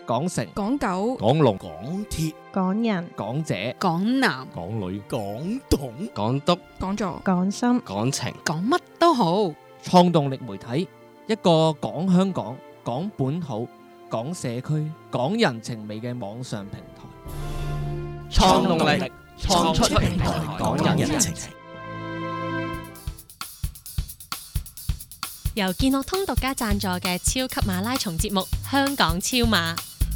港城、 港九、 港龍、 港鐵、 港人、 港姐、 港男、 港女、港統、 港督、 講座、 港心、 港情， 講乜都好。 創動力媒體，一個講香港、講本土、講社區、講人情味嘅網上平台。 創動力創出平台，講人情。 由健樂通獨家贊助嘅超級馬拉松節目《香港超馬》。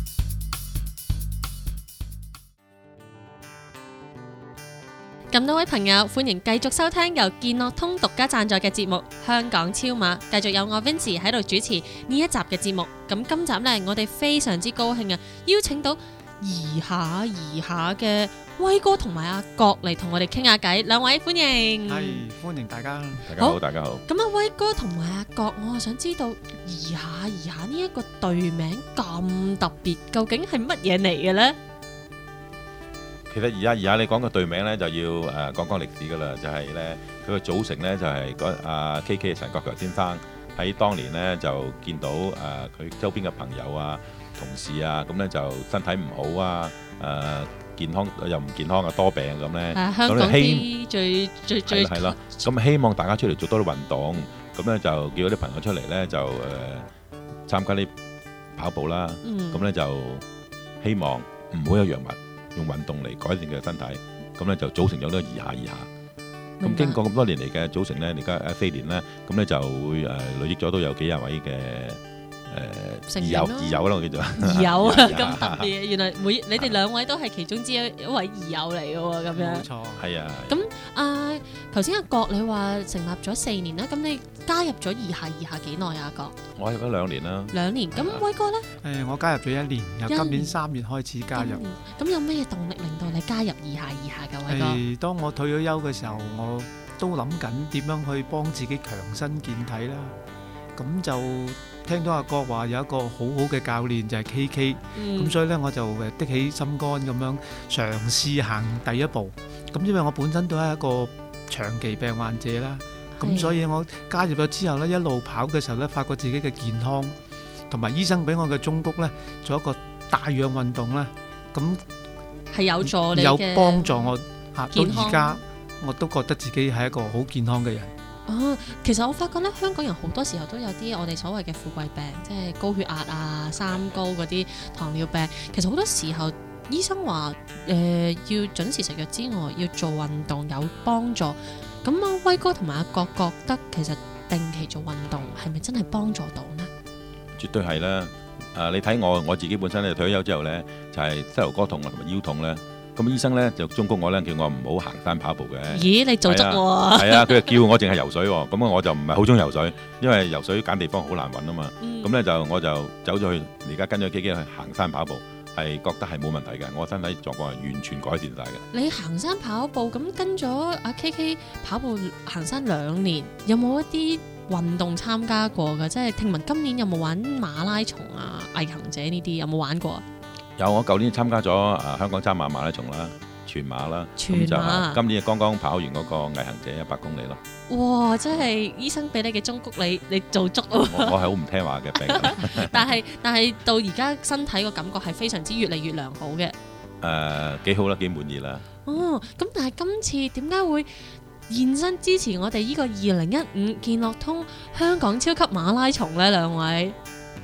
咁多位朋友，歡迎繼續收聽由健樂通獨家贊助嘅節目《香港超馬》，繼續有我 Vincy 喺度主持呢一集嘅節目。咁今集呢，我哋非常之高興啊，邀請到移下嘅威哥同埋阿國嚟同我哋傾下偈，兩位歡迎。 係，歡迎大家。 大家好，大家好。 咁阿威哥同埋阿國，我想知道移下呢一個隊名咁特別，究竟係乜嘢嚟嘅呢？ 其實而家你講個隊名咧，就要講歷史噶啦，就係咧佢個組成咧就係阿 KK 陳國強先生喺當年咧就見到佢周邊嘅朋友啊、同事啊，咁咧就身體唔好啊，健康又唔健康啊，多病咁咧。 香港啲最係啦，咁希望大家出嚟做多啲運動，咁咧就叫啲朋友出嚟咧就參加啲跑步啦，咁咧就希望唔好有藥物。用運動嚟改善佢嘅身體，咁咧就組成咗呢個移下。咁經過咁多年嚟嘅組成咧，而家4年咧，咁咧就會累積咗都有幾廿位嘅移友啦，我叫做移友啊，咁特別。原來你哋兩位都係其中之一位移友嚟嘅喎，咁樣。 冇錯。 係啊。 咁頭先阿國你話成立咗4年啦，咁你加入咗移下幾耐啊？阿國？ 我入咗2年啦。 2年，咁威哥咧？ 我加入咗1年，由今年3月開始加入。 咁有咩動力令到你加入移下嘅威哥？ 當我退咗休嘅時候，我都諗緊點樣去幫自己強身健體啦。咁就聽到阿國話有一個好好嘅教練就係 KK，咁所以咧我就的起心肝咁樣嘗試行第一步。咁因為我本身都係一個長期病患者啦，咁所以我加入咗之後咧，一路跑嘅時候咧，發覺自己嘅健康同埋醫生俾我嘅忠告咧，做一個大氧運動咧，咁係有助你嘅， 有幫助我到而家我都覺得自己係一個好健康嘅人。 其實我發覺咧，香港人好多時候都有啲我哋所謂嘅富貴病，即係高血壓啊、三高嗰啲糖尿病。其實好多時候醫生話要準時食藥之外，要做運動有幫助。咁阿威哥同埋阿國覺得其實定期做運動係咪真係幫助到呢？ 絕對係啦。你睇我自己本身咧退咗休之後咧，就係膝頭哥痛同埋腰痛咧。咁醫生咧就忠告我咧，叫我唔好行山跑步嘅。 咦，你做足喎？ 係啊，佢就叫我淨係游水喎。咁我就唔係好中意游水，因為游水揀地方好難揾啊嘛。咁咧我就走咗去，而家跟咗 KK 去行山跑步，係覺得係冇問題嘅。我身體狀況係完全改善晒嘅。 你行山跑步咁跟咗阿 KK 跑步行山2年，有冇一啲運動參加過嘅？即係聽聞今年有冇玩馬拉松啊、毅行者呢啲有冇玩過？ 有，我舊年參加咗香港渣馬馬拉松啦、全馬啦， 全馬。 今年剛剛跑完嗰個毅行者100公里咯。 哇！真係醫生俾你嘅忠告，你做足咯。 我係好唔聽話嘅病人。 但係到而家身體個感覺係非常之越嚟越良好嘅。 幾好啦，幾滿意啦。 咁但係今次點解會現身支持我哋呢個2015健樂通香港超級馬拉松呢？兩位？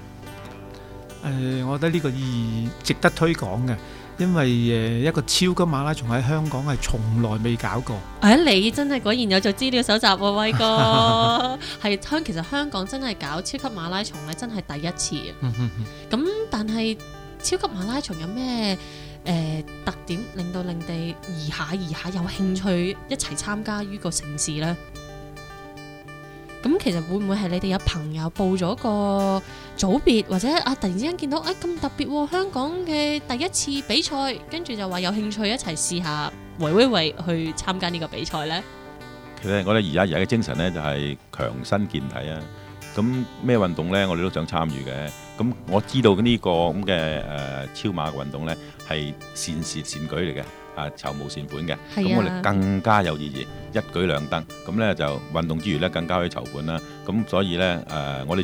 我覺得呢個意義值得推廣嘅，因為一個超級馬拉松喺香港係從來未搞過。 你真係果然有做資料搜集喎，威哥。其實香港真係搞超級馬拉松咧，真係第一次啊。咁但係超級馬拉松有咩特點令你移下有興趣一齊參加呢個盛事呢？咁其實會唔會係你哋有朋友報咗個組別，或者突然之間見到咁特別喎，香港嘅第一次比賽，跟住就話有興趣一齊試下喂去參加呢個比賽呢？ 其實我哋而家嘅精神呢，就係強身健體啊！咁咩運動呢？我哋都想參與嘅。咁我知道呢個咁嘅超馬嘅運動呢，係善事善舉嚟嘅。籌募善款嘅，咁我哋更加有意義，一舉兩得。咁咧就運動之餘咧，更加可以籌款啦。咁所以咧，我哋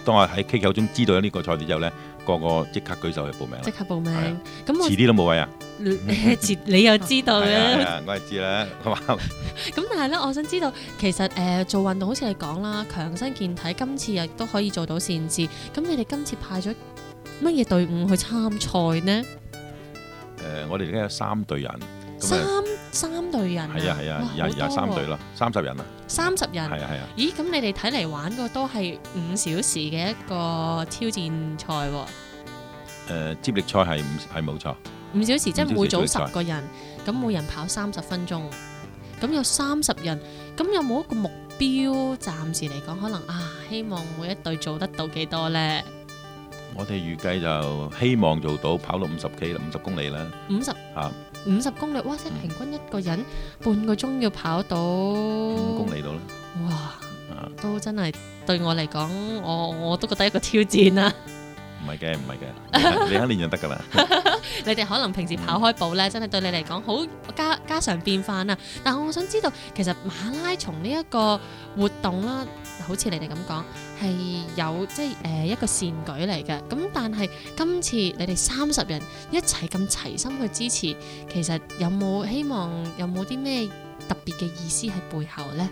當我喺 K 口中知道咗呢個賽事之後咧，個個即刻舉手去報名啦。 即刻報名係啊。 咁遲啲都冇位啊！ 你又知道係嘅。 啊，我係知啦，係嘛？ 咁但係咧，我想知道其實做運動好似你講啦，強身健體，今次亦都可以做到善事。咁你哋今次派咗乜嘢隊伍去參賽呢？ 我哋而家有3隊人，咁三隊人啊！ 係啊， 哇 23隊咯，30人啊， 30人。 係啊。 咦？咁你哋睇嚟玩個都係5小時嘅一個挑戰賽喎。 接力賽係冇錯。 5小時即係每組 5小時 10個人，咁每人跑30分鐘，咁有30人，咁有冇一個目標？暫時嚟講，可能希望每一隊做得到幾多呢？ 我哋預計就希望做到跑到50公里啦。 50公里，哇！即係平均一個人半個鐘要跑到 5公里到啦。 哇！都真係對我嚟講，我都覺得一個挑戰啊！ 唔係嘅，你肯練就得㗎啦。 你哋可能平時跑開步呢，真係對你嚟講好家常便飯啊！但係我想知道，其實馬拉松呢一個活動啦，好似你哋咁講係有即係一個善舉嚟嘅。咁但係今次你哋30人一齊咁齊心去支持，其實有冇希望有冇啲咩特別嘅意思喺背後呢？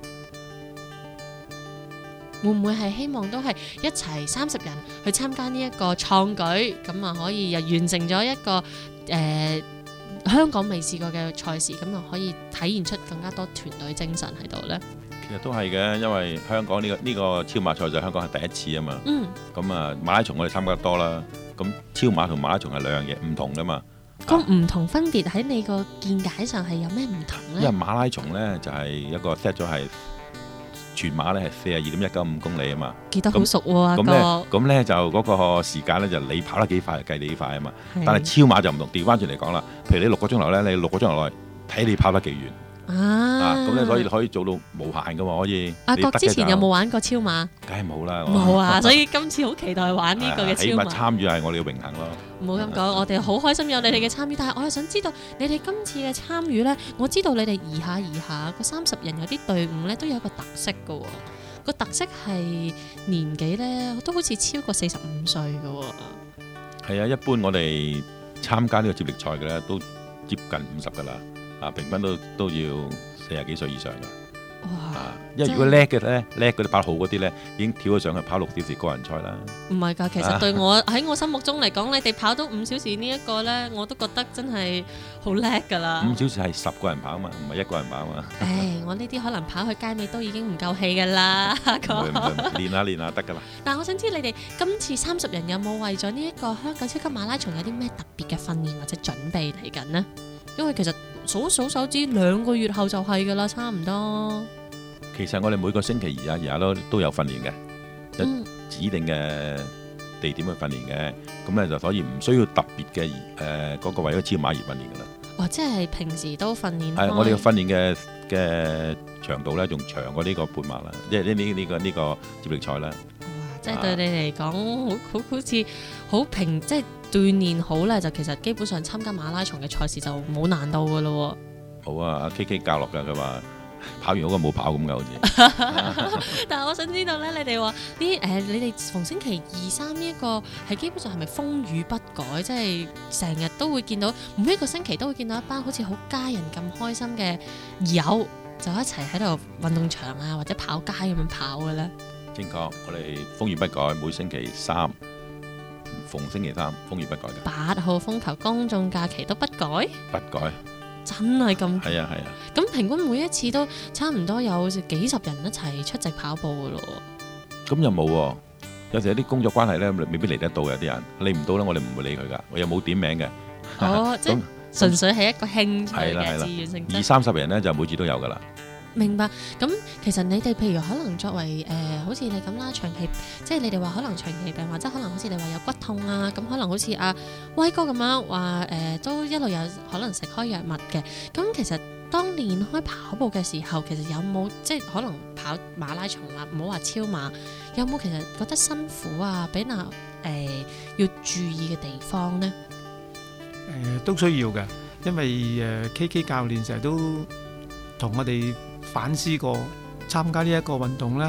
會唔會係希望都係一齊30人去參加呢一個創舉，咁啊可以又完成咗一個香港未試過嘅賽事，咁就可以體現出更加多團隊精神喺度呢？ 其實都係嘅，因為香港呢個超馬賽就香港係第一次啊嘛。咁啊馬拉松我哋參加得多啦，咁超馬同馬拉松係兩樣嘢唔同㗎嘛。 個唔同分別喺你個見解上係有咩唔同呢？ 因為馬拉松呢就係一個 set 咗係。全馬咧係42.195公里啊嘛， 記得好熟喎阿哥。 咁咧就嗰個時間咧就你跑得幾快就計你幾快啊嘛。但係超馬就唔同，調翻轉嚟講啦。譬如你6個鐘頭咧，你6個鐘頭內睇你跑得幾遠咁咧，所以可以做到無限噶嘛，可以。 阿哥之前有冇玩過超馬？ 梗係冇啦。 冇啊，所以今次好期待玩呢個嘅超馬。 起碼參與係我哋嘅榮幸咯。 唔好咁講，我哋好開心有你哋嘅參與，但係我又想知道你哋今次嘅參與咧，我知道你哋移下個30人有啲隊伍咧都有一個特色嘅喎。個特色係年紀咧都好似超過45歲嘅喎。 係啊，一般我哋參加呢個接力賽嘅咧都接近50㗎啦，平均都要40幾歲以上㗎。 哇！ 因為如果叻嘅咧，叻嗰啲跑好嗰啲咧，已經跳咗上去跑6小時個人賽啦。 唔係㗎，其實對我喺我心目中嚟講，你哋跑到5小時呢一個咧，我都覺得真係好叻㗎啦。 5小時係10個人跑嘛，唔係1個人跑嘛。 我呢啲可能跑去街尾都已經唔夠氣㗎啦， 練下得㗎啦。 但係我想知你哋今次30人有冇為咗呢一個香港超級馬拉松有啲咩特別嘅訓練或者準備嚟緊呢？因為其實數手指2個月後就係㗎啦，差唔多。 其實我哋每個星期日都有訓練嘅，有指定嘅地點去訓練嘅，咁咧就所以唔需要特別嘅嗰個為咗超馬而訓練㗎啦。 哇！即係平時都訓練開。 係我哋嘅訓練嘅長度咧，仲長過呢個半馬啦，即係呢個接力賽啦。 哇！即係對你嚟講，好似好平，即係鍛鍊好咧，就其實基本上參加馬拉松嘅賽事就冇難度㗎咯喎。 好啊，阿 KK 教落㗎，佢話。跑完嗰個冇跑咁㗎，好似。 但係我想知道咧，你哋話你哋逢星期2、3呢一個係基本上係咪風雨不改？即係成日都會見到，每一個星期都會見到一班好似好家人咁開心嘅友，就一齊喺度運動場啊或者跑街咁樣跑嘅咧。 正確，我哋風雨不改，每星期3，逢星期3風雨不改嘅。 8號風球公眾假期都不改？ 不改。 真係咁？ 係啊。 咁平均每一次都差唔多有幾十人一齊出席跑步噶咯。 咁又冇喎，有時有啲工作關係咧，未必嚟得到嘅，有啲人嚟唔到咧，我哋唔會理佢噶，我又冇點名嘅。 即係純粹係一個興趣嘅自願性質。 20-30人咧就每次都有噶啦。 明白。咁其實你哋譬如可能作為好似你咁啦，長期即係你哋話可能長期病，或者可能好似你話有骨痛啊，咁可能好似阿威哥咁樣話都一路有可能食開藥物嘅。咁其實當練開跑步嘅時候，其實有冇即係可能跑馬拉松啦，唔好話超馬，有冇其實覺得辛苦啊？比較要注意嘅地方呢？ 都需要嘅，因為KK 教練成日都同我哋反思過參加呢一個運動呢，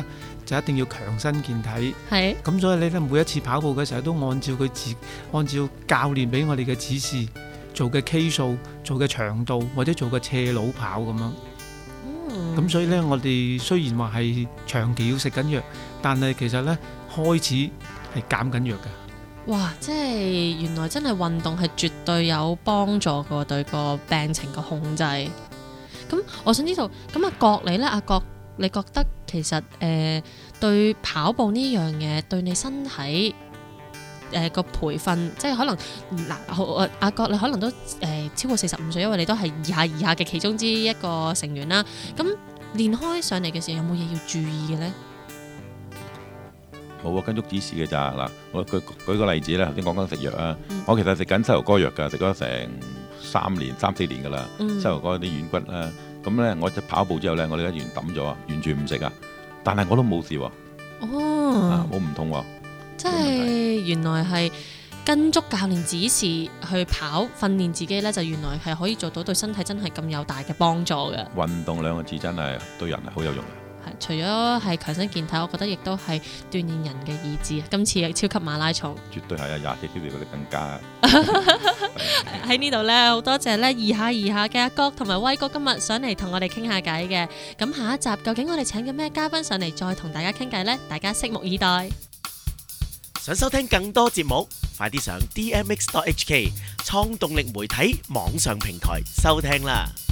就一定要強身健體。 係咁所以你咧每一次跑步嘅時候都按照教練俾我哋嘅指示做嘅 K 數、做嘅長度或者做嘅斜路跑咁樣。咁所以咧，我哋雖然話係長期要食緊藥，但係其實咧開始係減緊藥嘅。 哇！即係原來真係運動係絕對有幫助嘅對個病情嘅控制。咁我想知道，咁阿國你咧，阿國你覺得其實對跑步呢樣嘢對你身體個培訓，即係可能嗱，阿國你可能都超過45歲，因為你都係2下嘅其中之一個成員啦。咁練開上嚟嘅時候，有冇嘢要注意嘅呢？ 冇啊，跟足指示嘅咋嗱。我舉個例子咧，頭先講緊食藥啊，我其實食緊膝頭哥藥㗎，食咗成34年㗎啦。膝頭哥啲軟骨啦，咁咧我一跑步之後咧，我哋一完抌咗啊，完全唔食啊，但係我都冇事喎。冇唔痛喎。 即係原來係跟足教練指示去跑訓練自己咧，就原來係可以做到對身體真係咁有大嘅幫助嘅。 運動2個字真係對人係好有用嘅。 係除咗係強身健體，我覺得亦都係鍛鍊人嘅意志。今次嘅超級馬拉松絕對係啊，20幾 K 嗰啲更加。 喺呢度咧，好多謝咧2下嘅阿國同埋威哥今日上嚟同我哋傾下偈嘅。咁下一集究竟我哋請嘅咩嘉賓上嚟再同大家傾偈呢？大家拭目以待。 想收聽更多節目，快啲上 DMX.HK 創動力媒體網上平台收聽啦！